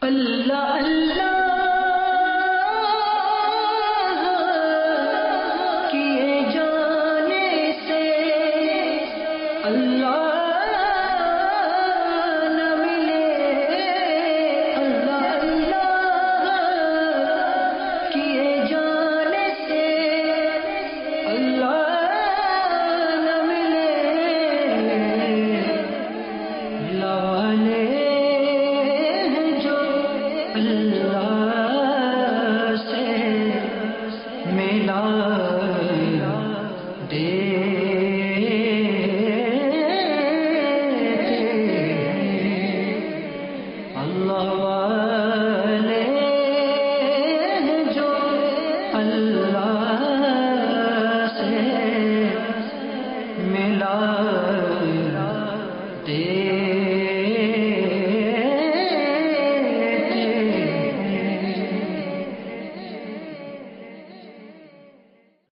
اللہ اللہ کیے جانے سے اللہ نہ ملے، اللہ اللہ کیے جانے سے اللہ نہ ملے، والے اللہ سے ملا دیتے اللہ